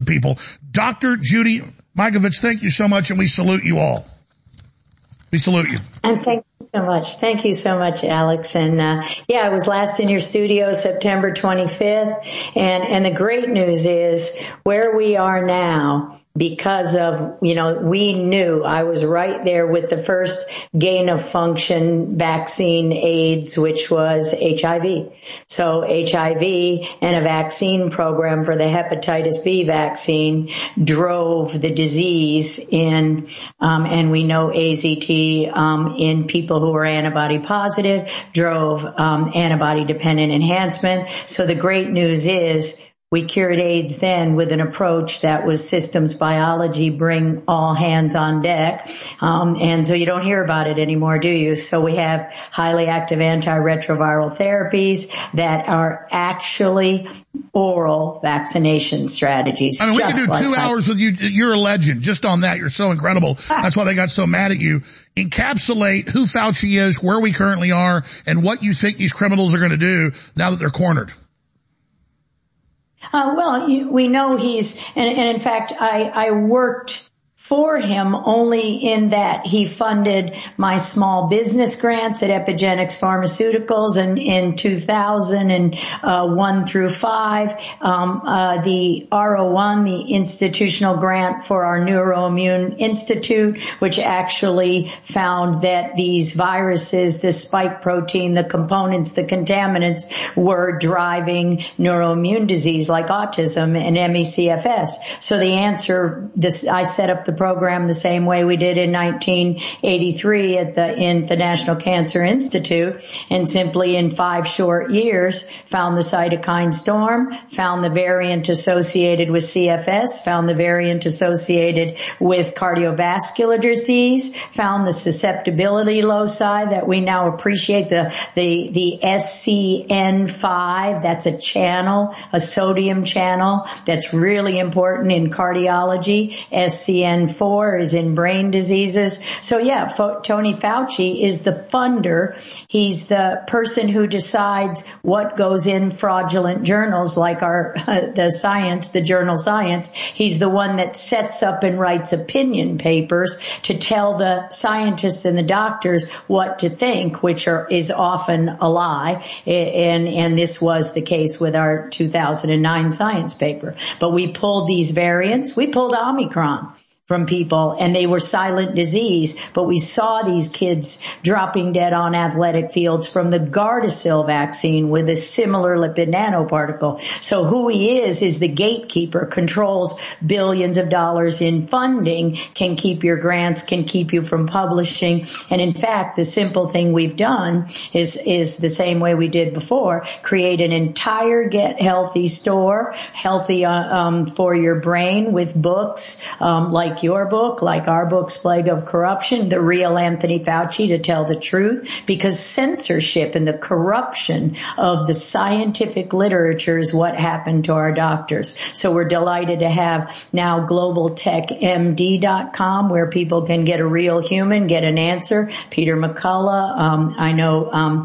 people. Dr. Judy Mikovits, thank you so much, and we salute you all. We salute you. And thank you so much. Thank you so much, Alex. And, I was last in your studio September 25th. And the great news is where we are now, because of, we knew I was right there with the first gain of function vaccine AIDS, which was HIV. So HIV and a vaccine program for the hepatitis B vaccine drove the disease in, and we know AZT, in people who were antibody positive, drove, antibody dependent enhancement. So the great news is, we cured AIDS then with an approach that was systems biology, bring all hands on deck. And so you don't hear about it anymore, do you? So we have highly active antiretroviral therapies that are actually oral vaccination strategies. I mean, we can do 2 hours with you. You're a legend. Just on that, you're so incredible. That's why they got so mad at you. Encapsulate who Fauci is, where we currently are, and what you think these criminals are going to do now that they're cornered. We know and in fact, I worked for him only in that he funded my small business grants at Epigenics Pharmaceuticals in 2001 through 5. The R01, the institutional grant for our Neuroimmune Institute, which actually found that these viruses, the spike protein, the components, the contaminants were driving neuroimmune disease like autism and ME/CFS. So the answer, I set up the program the same way we did in 1983 in the National Cancer Institute, and simply in 5 short years found the cytokine storm, found the variant associated with CFS, found the variant associated with cardiovascular disease, found the susceptibility loci that we now appreciate, the SCN5, that's a channel, a sodium channel that's really important in cardiology. SCN4 is in brain diseases. So Tony Fauci is the funder. He's the person who decides what goes in fraudulent journals like the journal Science. He's the one that sets up and writes opinion papers to tell the scientists and the doctors what to think, which is often a lie. And this was the case with our 2009 Science paper. But we pulled these variants. We pulled Omicron from people, and they were silent disease, but we saw these kids dropping dead on athletic fields from the Gardasil vaccine with a similar lipid nanoparticle. So who he is the gatekeeper, controls billions of dollars in funding, can keep your grants, can keep you from publishing. And in fact, the simple thing we've done is the same way we did before, create an entire Get Healthy store, healthy for your brain, with books like your book, like our books, Plague of Corruption, The Real Anthony Fauci, to tell the truth, because censorship and the corruption of the scientific literature is what happened to our doctors. So we're delighted to have now globaltechmd.com, where people can get a real human, get an answer. Peter McCullough, I know,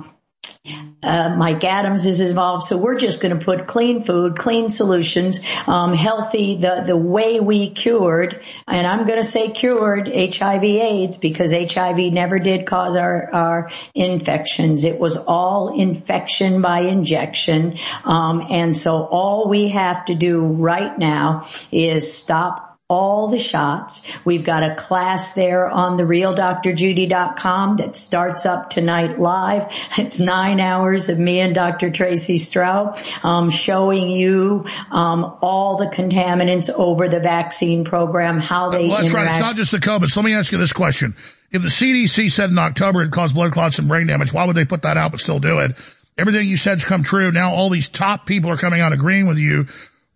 Mike Adams is involved. So we're just going to put clean food, clean solutions, healthy, the way we cured, and I'm going to say cured HIV AIDS, because HIV never did cause our infections. It was all infection by injection. And so all we have to do right now is stop all the shots. We've got a class there on therealdrjudy.com that starts up tonight live. It's 9 hours of me and Dr. Tracy Stroud, showing you, all the contaminants over the vaccine program, how they that's interact. Right. It's not just the COVID. So let me ask you this question. If the CDC said in October it caused blood clots and brain damage, why would they put that out but still do it? Everything you said's come true. Now all these top people are coming out agreeing with you.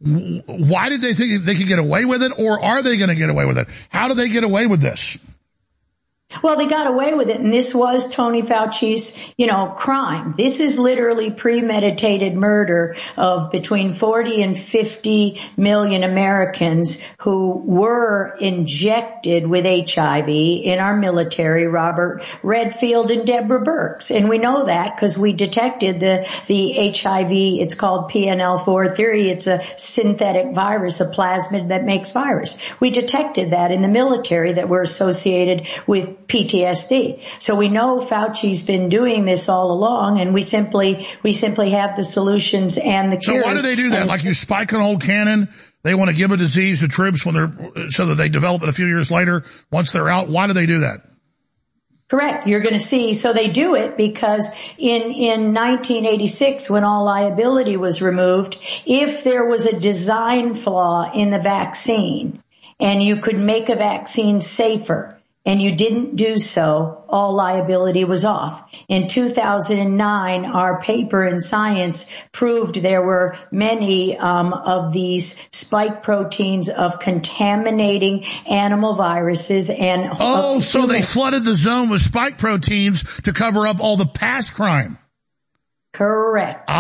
Why did they think they could get away with it, or are they going to get away with it? How do they get away with this? Well, they got away with it, and this was Tony Fauci's, crime. This is literally premeditated murder of between 40 and 50 million Americans who were injected with HIV in our military, Robert Redfield and Deborah Birx. And we know that because we detected the HIV, it's called PNL4 It's a synthetic virus, a plasmid that makes virus. We detected that in the military that were associated with PTSD. So we know Fauci's been doing this all along, and we simply have the solutions and the cures. So why do they do that? Like you spike an old cannon, they want to give a disease to troops so that they develop it a few years later once they're out. Why do they do that? Correct. You're going to see. So they do it because in 1986, when all liability was removed, if there was a design flaw in the vaccine and you could make a vaccine safer, and you didn't do so, all liability was off. In 2009, our paper in Science proved there were many of these spike proteins of contaminating animal viruses and so they flooded the zone with spike proteins to cover up all the past crime. Correct.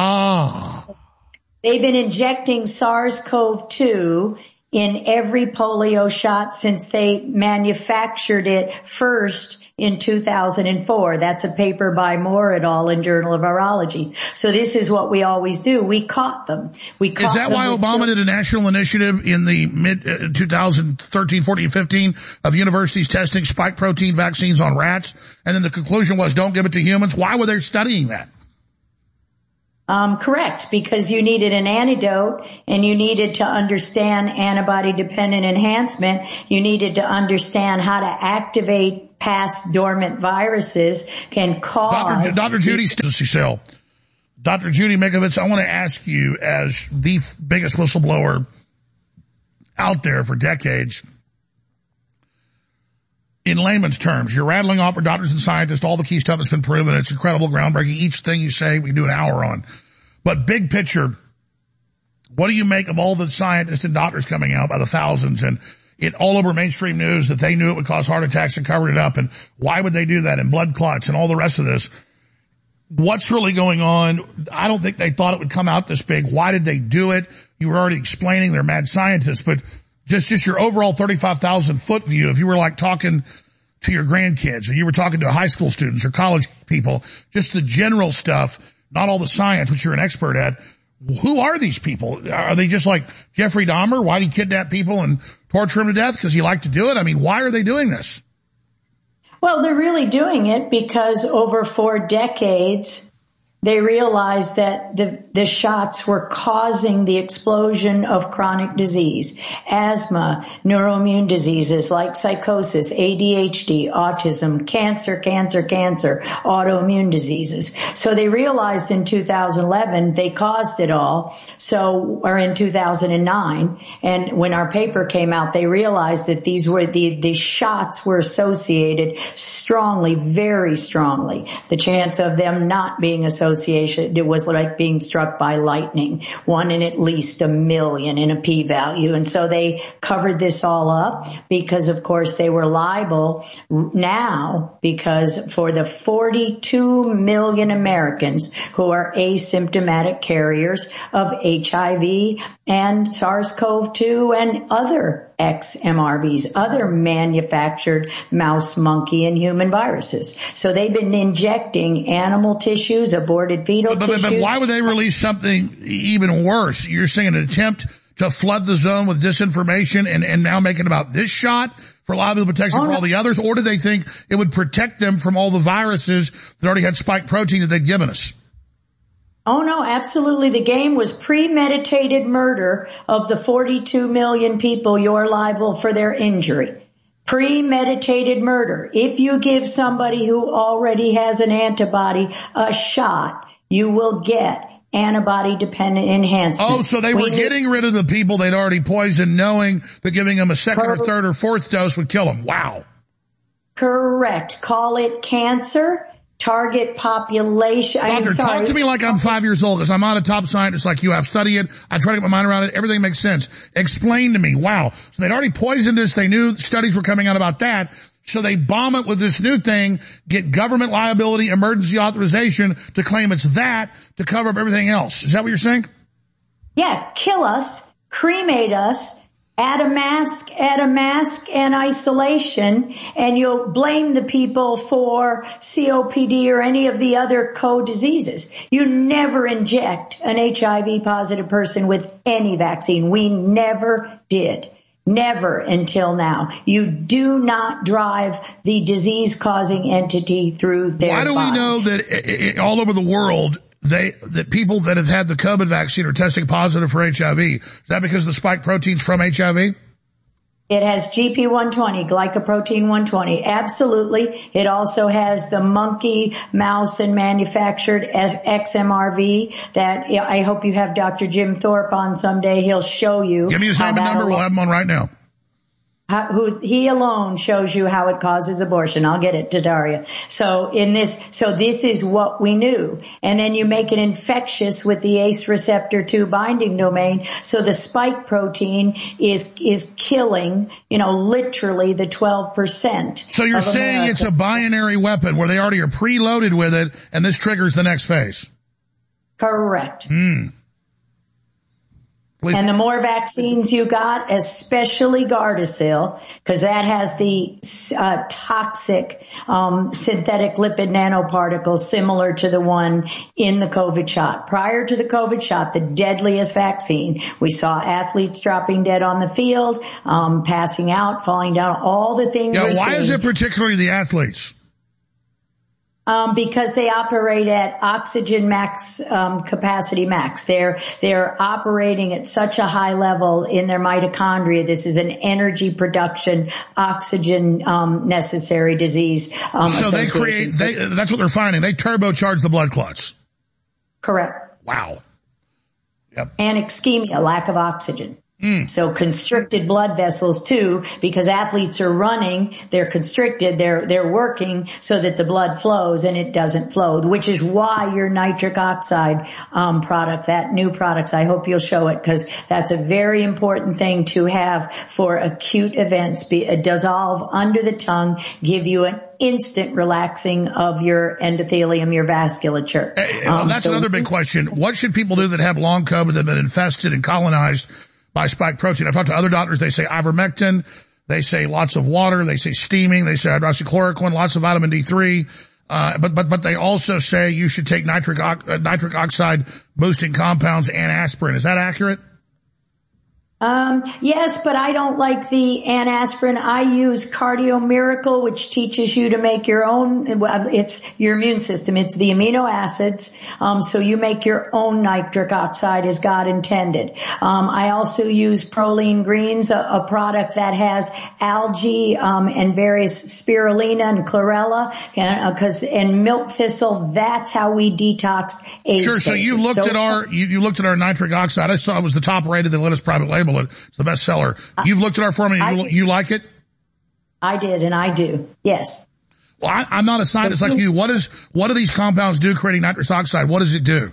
They've been injecting SARS-CoV-2 in every polio shot since they manufactured it first in 2004. That's a paper by Moore et al. In Journal of Virology. So this is what we always do. We caught them. Is that why Obama did a national initiative in the mid 2013, 14, 15 of universities testing spike protein vaccines on rats? And then the conclusion was don't give it to humans. Why were they studying that? Correct, because you needed an antidote and you needed to understand antibody-dependent enhancement. You needed to understand how to activate past dormant viruses can cause... Dr. Judy Cell. Dr. Judy Mikovits, I want to ask you, as the biggest whistleblower out there for decades, in layman's terms, you're rattling off for doctors and scientists all the key stuff that's been proven. It's incredible, groundbreaking. Each thing you say, we do an hour on. But big picture, what do you make of all the scientists and doctors coming out by the thousands and it all over mainstream news that they knew it would cause heart attacks and covered it up? And why would they do that? And blood clots and all the rest of this. What's really going on? I don't think they thought it would come out this big. Why did they do it? You were already explaining they're mad scientists, but just your overall 35,000 foot view, if you were like talking to your grandkids or you were talking to high school students or college people, just the general stuff, not all the science, which you're an expert at. Who are these people? Are they just like Jeffrey Dahmer? Why did he kidnap people and torture them to death? Because he liked to do it? I mean, why are they doing this? Well, they're really doing it because over 4 decades, they realized that the shots were causing the explosion of chronic disease, asthma, neuroimmune diseases like psychosis, ADHD, autism, cancer, autoimmune diseases. So they realized in 2011 they caused it all. Or in 2009, and when our paper came out, they realized that these were the shots were associated strongly, very strongly. The chance of them not being associated, it was like being struck by lightning, 1 in at least 1 million in a p-value. And so they covered this all up because, of course, they were liable now because for the 42 million Americans who are asymptomatic carriers of HIV and SARS-CoV-2 and other XMRVs, other manufactured mouse, monkey, and human viruses. So they've been injecting animal tissues, aborted fetal tissues. But why would they release something even worse? You're saying an attempt to flood the zone with disinformation and now make it about this shot for liability protection for all the others? Or do they think it would protect them from all the viruses that already had spike protein that they'd given us? Oh, no, absolutely. The game was premeditated murder of the 42 million people you're liable for their injury. Premeditated murder. If you give somebody who already has an antibody a shot, you will get antibody-dependent enhancement. Oh, so they were getting rid of the people they'd already poisoned, knowing that giving them a second or third or fourth dose would kill them. Wow. Correct. Call it cancer. Target population. Doctor, talk to me like I'm 5 years old because I'm not a top scientist like you. I've studied it. I try to get my mind around it. Everything makes sense. Explain to me. Wow. So they'd already poisoned us. They knew studies were coming out about that. So they bomb it with this new thing, get government liability, emergency authorization to claim it's that to cover up everything else. Is that what you're saying? Yeah, kill us, cremate us, add a mask and isolation, and you'll blame the people for COPD or any of the other co-diseases. You never inject an HIV positive person with any vaccine. We never did. Never until now. You do not drive the disease-causing entity through their body. Why do we know that all over the world that people that have had the COVID vaccine are testing positive for HIV? Is that because of the spike proteins from HIV? It has GP120, glycoprotein 120. Absolutely. It also has the monkey, mouse, and manufactured as XMRV that I hope you have Dr. Jim Thorpe on someday. He'll show you. Give me his name and number. We'll have him on right now. He alone shows you how it causes abortion. I'll get it to Daria. So this is what we knew. And then you make it infectious with the ACE receptor 2 binding domain. So the spike protein is killing, literally the 12%. So you're saying America. It's a binary weapon where they already are preloaded with it and this triggers the next phase. Correct. And the more vaccines you got, especially Gardasil, because that has the toxic synthetic lipid nanoparticles similar to the one in the COVID shot. Prior to the COVID shot, the deadliest vaccine, we saw athletes dropping dead on the field, passing out, falling down, all the things. Yeah, why is it particularly the athletes? Because they operate at oxygen max, capacity max. They're operating at such a high level in their mitochondria. This is an energy production, oxygen, necessary disease. So that's what they're finding. They turbocharge the blood clots. Correct. Wow. Yep. And ischemia, lack of oxygen. So constricted blood vessels too, because athletes are running, they're constricted, they're working so that the blood flows and it doesn't flow, which is why your nitric oxide, product, that new products, I hope you'll show it because that's a very important thing to have for acute events, dissolve under the tongue, give you an instant relaxing of your endothelium, your vasculature. That's another big question. What should people do that have long COVID that have been infested and colonized by spike protein? I've talked to other doctors. They say ivermectin. They say lots of water. They say steaming. They say hydroxychloroquine, lots of vitamin D3. But they also say you should take nitric oxide boosting compounds and aspirin. Is that accurate? Yes, but I don't like the anaspirin. I use Cardio Miracle, which teaches you to make your own. It's your immune system. It's the amino acids. So you make your own nitric oxide as God intended. I also use Proline Greens, a product that has algae, and various spirulina and chlorella, and milk thistle. That's how we detox AIDS. Sure. So you looked at you looked at our nitric oxide. I saw it was the top rated. They let us private label it. It's the best seller. You've looked at our formula. You like it? I did, and I do. Yes. Well, I'm not a scientist like you. What do these compounds do creating nitrous oxide? What does it do?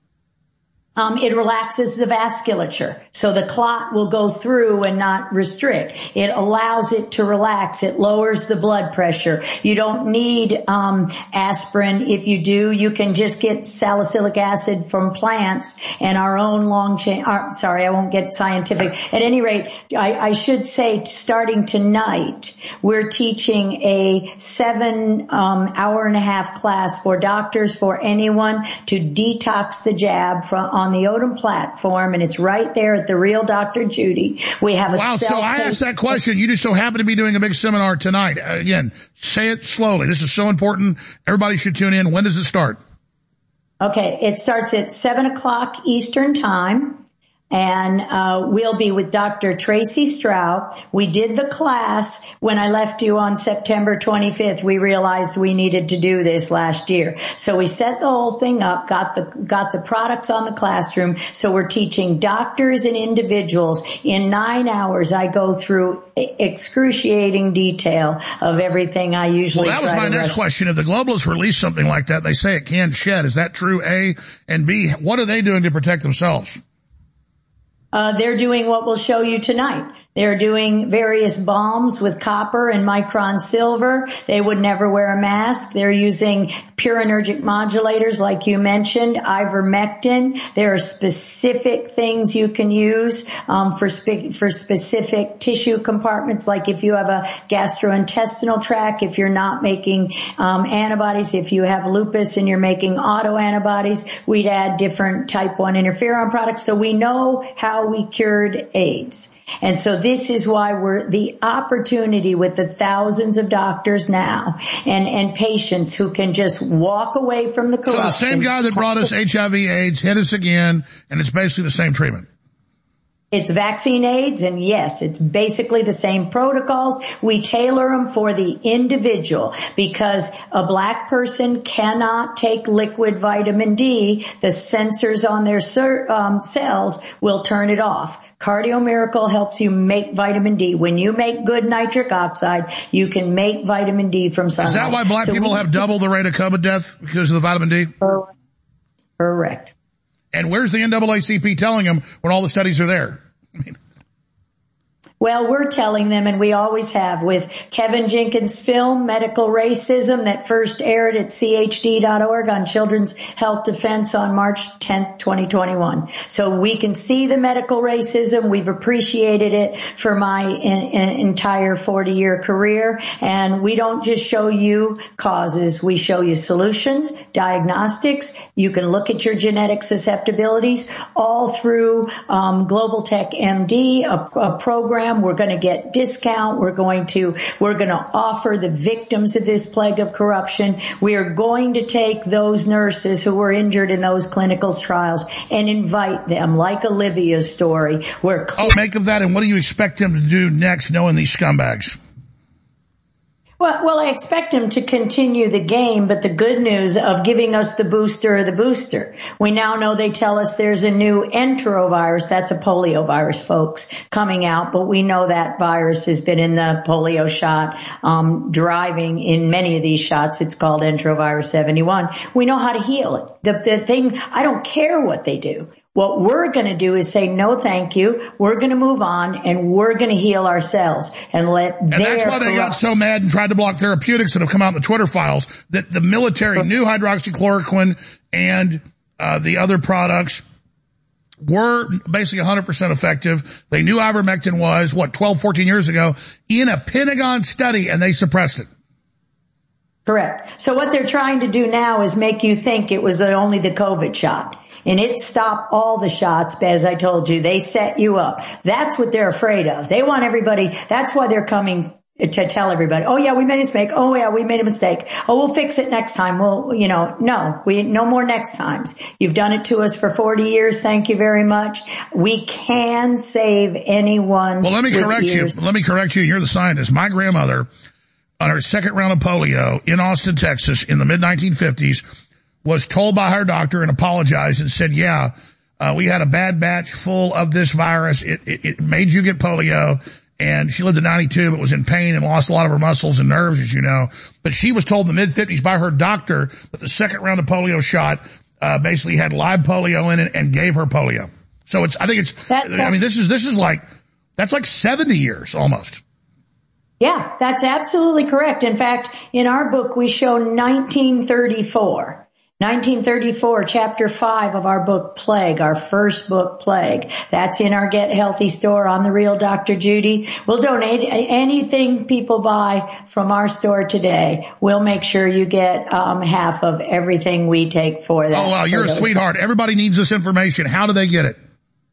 It relaxes the vasculature. So the clot will go through and not restrict. It allows it to relax. It lowers the blood pressure. You don't need, aspirin. If you do, you can just get salicylic acid from plants and our own long chain. Sorry, I won't get scientific. At any rate, I should say starting tonight, we're teaching a 7-hour-and-a-half class for doctors, for anyone to detox the jab on the Odom platform, and it's right there at the Real Dr. Judy. We have a so I asked that question. You just so happen to be doing a big seminar tonight. Again, say it slowly. This is so important. Everybody should tune in. When does it start? Okay, it starts at 7 o'clock Eastern Time. And we'll be with Dr. Tracy Stroud. We did the class when I left you on September 25th. We realized we needed to do this last year. So we set the whole thing up, got the products on the classroom. So we're teaching doctors and individuals. In 9 hours, I go through excruciating detail of everything I usually Well, that was my next question. If the globalists release something like that, they say it can shed. Is that true, A? And B, what are they doing to protect themselves? They're doing what we'll show you tonight. They're doing various balms with copper and micron silver. They would never wear a mask. They're using purinergic modulators like you mentioned, ivermectin. There are specific things you can use for specific tissue compartments, like if you have a gastrointestinal tract, if you're not making antibodies, if you have lupus and you're making autoantibodies, we'd add different type 1 interferon products. So we know how we cured AIDS. And so this is why we're the opportunity with the thousands of doctors now and patients who can just walk away from the corruption. So the same guy that brought us HIV AIDS hit us again, and it's basically the same treatment. It's vaccine AIDS, and yes, it's basically the same protocols. We tailor them for the individual because a black person cannot take liquid vitamin D. The sensors on their cells will turn it off. Cardio Miracle helps you make vitamin D. When you make good nitric oxide, you can make vitamin D from sunlight. Is that why black people have double the rate of COVID death because of the vitamin D? Correct. And where's the NAACP telling them when all the studies are there? Well, we're telling them, and we always have, with Kevin Jenkins' film, Medical Racism, that first aired at chd.org on Children's Health Defense on March 10th, 2021. So we can see the medical racism. We've appreciated it for my entire 40-year career. And we don't just show you causes. We show you solutions, diagnostics. You can look at your genetic susceptibilities all through Global Tech MD, a program. We're going to get discount. We're going to offer the victims of this plague of corruption. We are going to take those nurses who were injured in those clinical trials and invite them, like Olivia's story. Make of that, and what do you expect them to do next, knowing these scumbags? Well, I expect him to continue the game, but the good news of giving us the booster. We now know they tell us there's a new enterovirus. That's a polio virus, folks, coming out, but we know that virus has been in the polio shot, driving in many of these shots. It's called enterovirus 71. We know how to heal it. The thing, I don't care what they do. What we're going to do is say, no, thank you. We're going to move on, and we're going to heal ourselves and And that's why they got so mad and tried to block therapeutics that have come out in the Twitter files, that the military knew hydroxychloroquine and the other products were basically 100% effective. They knew ivermectin was, 12, 14 years ago, in a Pentagon study, and they suppressed it. Correct. So what they're trying to do now is make you think it was only the COVID shot. And it stopped all the shots, as I told you. They set you up. That's what they're afraid of. They want everybody, that's why they're coming to tell everybody, oh yeah, we made a mistake. Oh yeah, we made a mistake. Oh, we'll fix it next time. Well, no more next times. You've done it to us for 40 years. Thank you very much. We can save anyone. Well, let me correct you. You're the scientist. My grandmother, on her second round of polio in Austin, Texas, in the mid-1950s, was told by her doctor and apologized and said, we had a bad batch full of this virus. It made you get polio. And she lived to 92, but was in pain and lost a lot of her muscles and nerves, as you know. But she was told in the mid-50s by her doctor that the second round of polio shot, basically had live polio in it and gave her polio. So that's like 70 years almost. Yeah, that's absolutely correct. In fact, in our book, we show 1934. 1934, chapter 5 of our book, Plague, our first book, Plague. That's in our Get Healthy store on The Real Dr. Judy. We'll donate anything people buy from our store today. We'll make sure you get half of everything we take for that. Oh, wow, you're a sweetheart. Everybody needs this information. How do they get it?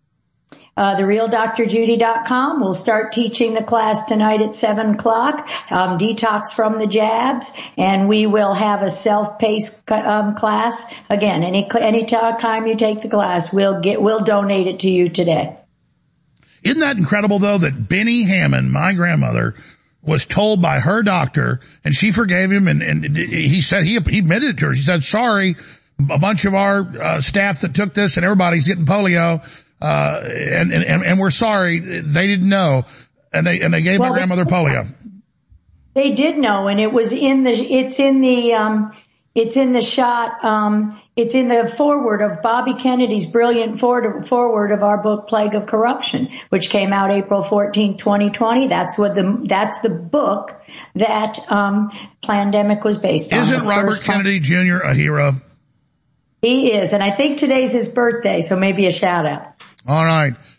TheRealDrJudy.com. We'll start teaching the class tonight at 7 o'clock, detox from the jabs, and we will have a self-paced class. Again, any time you take the class, we'll donate it to you today. Isn't that incredible, though, that Benny Hammond, my grandmother, was told by her doctor, and she forgave him, and he said, he admitted it to her. She said, sorry, a bunch of our staff that took this, and everybody's getting polio. And we're sorry, they didn't know, and they gave my grandmother polio. They did know, and it's in the It's in the shot. It's in the foreword of Bobby Kennedy's brilliant foreword of our book, Plague of Corruption, which came out April 14, 2020. That's the book that, Plandemic was based on. Isn't Robert Kennedy Jr. a hero? He is. And I think today's his birthday, so maybe a shout out. All right.